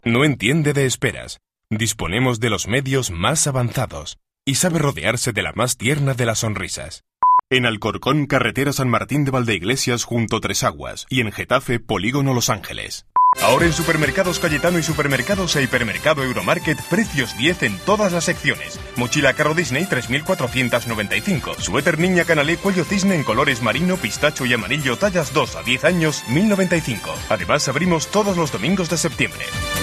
No entiende de esperas. Disponemos de los medios más avanzados y sabe rodearse de la más tierna de las sonrisas. En Alcorcón, carretera San Martín de Valdeiglesias junto Tres Aguas, y en Getafe, polígono Los Ángeles. Ahora en Supermercados Cayetano y Supermercados e Hipermercado Euromarket, precios 10 en todas las secciones. Mochila carro Disney 3.495. Suéter niña canalé cuello cisne en colores marino, pistacho y amarillo, tallas 2 a 10 años, 1.095. Además abrimos todos los domingos de septiembre.